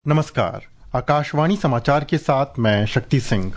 नमस्कार, आकाशवाणी समाचार के साथ मैं शक्ति सिंह।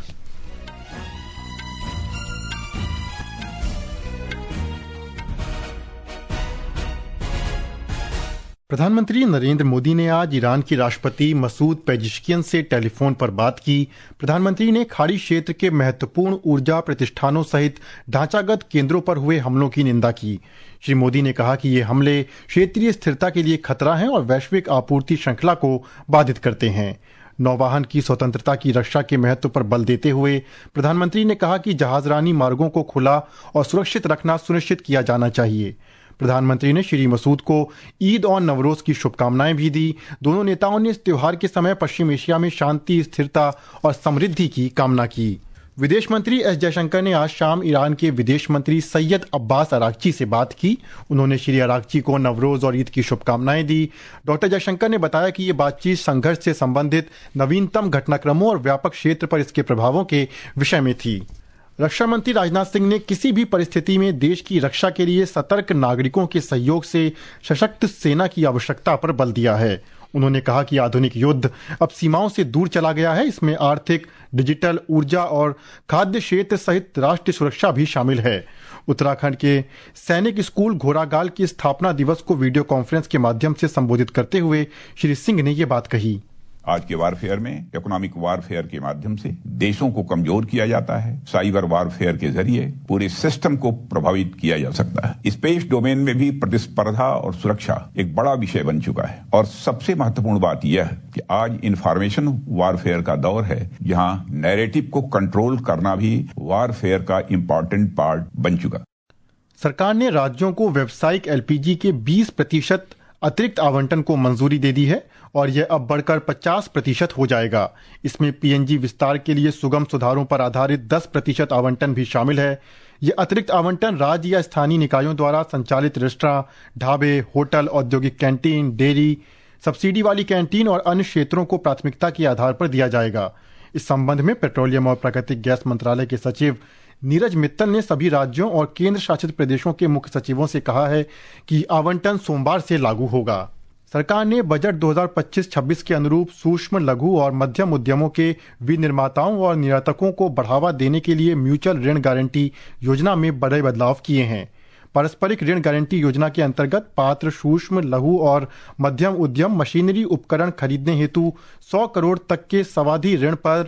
प्रधानमंत्री नरेंद्र मोदी ने आज ईरान के राष्ट्रपति मसूद पेजिशकियन से टेलीफोन पर बात की। प्रधानमंत्री ने खाड़ी क्षेत्र के महत्वपूर्ण ऊर्जा प्रतिष्ठानों सहित ढांचागत केंद्रों पर हुए हमलों की निंदा की। श्री मोदी ने कहा कि ये हमले क्षेत्रीय स्थिरता के लिए खतरा हैं और वैश्विक आपूर्ति श्रृंखला को बाधित करते हैं। नौवाहन की स्वतंत्रता की रक्षा के महत्व पर बल देते हुए प्रधानमंत्री ने कहा कि जहाजरानी मार्गों को खुला और सुरक्षित रखना सुनिश्चित किया जाना चाहिए। प्रधानमंत्री ने श्री मसूद को ईद और नवरोज की शुभकामनाएं भी दी। दोनों नेताओं ने इस त्योहार के समय पश्चिम एशिया में शांति, स्थिरता और समृद्धि की कामना की। विदेश मंत्री एस जयशंकर ने आज शाम ईरान के विदेश मंत्री सैयद अब्बास अरागची से बात की। उन्होंने श्री अरागची को नवरोज और ईद की शुभकामनाएं दी। डॉक्टर जयशंकर ने बताया कि ये बातचीत संघर्ष से संबंधित नवीनतम घटनाक्रमों और व्यापक क्षेत्र पर इसके प्रभावों के विषय में थी। रक्षा मंत्री राजनाथ सिंह ने किसी भी परिस्थिति में देश की रक्षा के लिए सतर्क नागरिकों के सहयोग से सशक्त सेना की आवश्यकता पर बल दिया है। उन्होंने कहा कि आधुनिक युद्ध अब सीमाओं से दूर चला गया है। इसमें आर्थिक, डिजिटल, ऊर्जा और खाद्य क्षेत्र सहित राष्ट्रीय सुरक्षा भी शामिल है। उत्तराखंड के सैनिक स्कूल घोरागाल की स्थापना दिवस को वीडियो कॉन्फ्रेंस के माध्यम से संबोधित करते हुए श्री सिंह ने ये बात कही। आज के वारफेयर में इकोनॉमिक वारफेयर के माध्यम से देशों को कमजोर किया जाता है। साइबर वारफेयर के जरिए पूरे सिस्टम को प्रभावित किया जा सकता है। स्पेस डोमेन में भी प्रतिस्पर्धा और सुरक्षा एक बड़ा विषय बन चुका है और सबसे महत्वपूर्ण बात यह है कि आज इंफॉर्मेशन वारफेयर का दौर है, जहां नैरेटिव को कंट्रोल करना भी वारफेयर का इंपॉर्टेंट पार्ट बन चुका। सरकार ने राज्यों को व्यावसायिक एलपीजी के 20% अतिरिक्त आवंटन को मंजूरी दे दी है और यह अब बढ़कर 50% हो जाएगा। इसमें पीएनजी विस्तार के लिए सुगम सुधारों पर आधारित 10% आवंटन भी शामिल है। यह अतिरिक्त आवंटन राज्य या स्थानीय निकायों द्वारा संचालित रेस्टोरेंट, ढाबे, होटल, औद्योगिक कैंटीन, डेयरी, सब्सिडी वाली कैंटीन और अन्य क्षेत्रों को प्राथमिकता के आधार पर दिया जाएगा। इस संबंध में पेट्रोलियम और प्राकृतिक गैस मंत्रालय के सचिव नीरज मित्तल ने सभी राज्यों और केंद्र शासित प्रदेशों के मुख्य सचिवों से कहा है कि आवंटन सोमवार से लागू होगा। सरकार ने बजट 2025-26 के अनुरूप सूक्ष्म, लघु और मध्यम उद्यमों के विनिर्माताओं और निर्यातकों को बढ़ावा देने के लिए म्यूचुअल ऋण गारंटी योजना में बड़े बदलाव किए हैं। पारस्परिक ऋण गारंटी योजना के अंतर्गत पात्र सूक्ष्म, लघु और मध्यम उद्यम मशीनरी उपकरण खरीदने हेतु 100 करोड़ तक के सावधि ऋण पर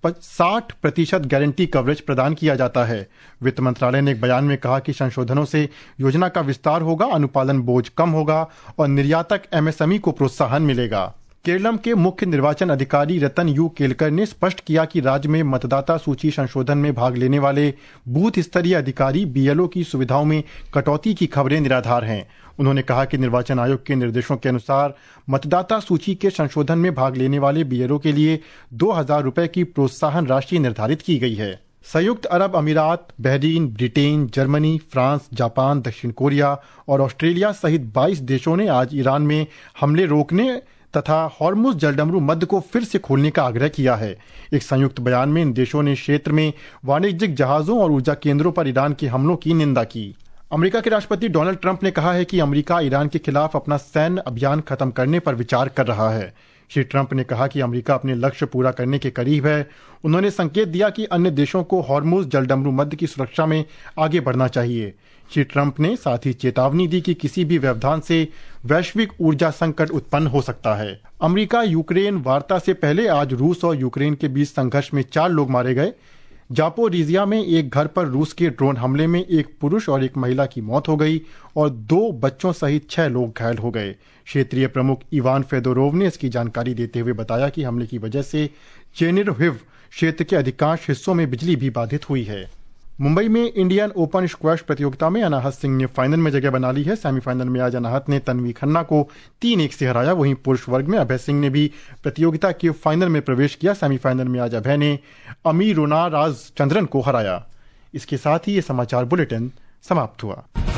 60% गारंटी कवरेज प्रदान किया जाता है। वित्त मंत्रालय ने एक बयान में कहा कि संशोधनों से योजना का विस्तार होगा, अनुपालन बोझ कम होगा और निर्यातक एमएसएमई को प्रोत्साहन मिलेगा। केरलम के मुख्य निर्वाचन अधिकारी रतन यू केलकर ने स्पष्ट किया कि राज्य में मतदाता सूची संशोधन में भाग लेने वाले बूथ स्तरीय अधिकारी बीएलओ की सुविधाओं में कटौती की खबरें निराधार हैं। उन्होंने कहा कि निर्वाचन आयोग के निर्देशों के अनुसार मतदाता सूची के संशोधन में भाग लेने वाले बीएलओ के लिए 2000 रुपए की प्रोत्साहन राशि निर्धारित की गई है। संयुक्त अरब अमीरात, Bahrain, Britain, Germany, France, Japan, दक्षिण कोरिया और ऑस्ट्रेलिया सहित 22 देशों ने आज ईरान में हमले रोकने तथा हॉर्मुज जलडमरू मध्य को फिर से खोलने का आग्रह किया है। एक संयुक्त बयान में इन देशों ने क्षेत्र में वाणिज्यिक जहाजों और ऊर्जा केंद्रों पर ईरान के हमलों की निंदा की। अमेरिका के राष्ट्रपति डोनाल्ड ट्रंप ने कहा है कि अमेरिका ईरान के खिलाफ अपना सैन्य अभियान खत्म करने पर विचार कर रहा है। श्री ट्रंप ने कहा कि अमेरिका अपने लक्ष्य पूरा करने के करीब है। उन्होंने संकेत दिया कि अन्य देशों को हॉर्मुज जलडमरू मध्य की सुरक्षा में आगे बढ़ना चाहिए। श्री ट्रंप ने साथ ही चेतावनी दी कि किसी भी व्यवधान से वैश्विक ऊर्जा संकट उत्पन्न हो सकता है। अमेरिका यूक्रेन वार्ता से पहले आज रूस और यूक्रेन के बीच संघर्ष में 4 लोग मारे गए। जापोरिजिया में एक घर पर रूस के ड्रोन हमले में एक पुरुष और एक महिला की मौत हो गई और 2 बच्चों सहित 6 लोग घायल हो गए। क्षेत्रीय प्रमुख इवान फेदोरोव ने इसकी जानकारी देते हुए बताया कि हमले की वजह से चेर्निहिव क्षेत्र के अधिकांश हिस्सों में बिजली भी बाधित हुई है। मुंबई में इंडियन ओपन स्क्वैश प्रतियोगिता में अनाहत सिंह ने फाइनल में जगह बना ली है। सेमीफाइनल में आज अनाहत ने तन्वी खन्ना को 3-1 से हराया। वहीं पुरुष वर्ग में अभय सिंह ने भी प्रतियोगिता के फाइनल में प्रवेश किया। सेमीफाइनल में आज अभय ने अमीरुना राज चंद्रन को हराया। इसके साथ ही ये समाचार बुलेटिन समाप्त हुआ।